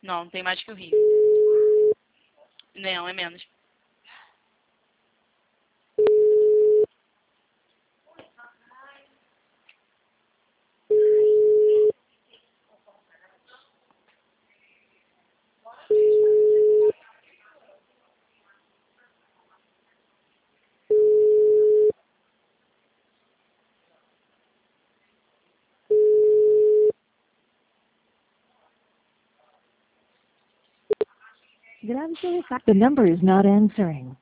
Não, tem mais que o Rio. Não, é menos. Grave seu recado. The number is not answering.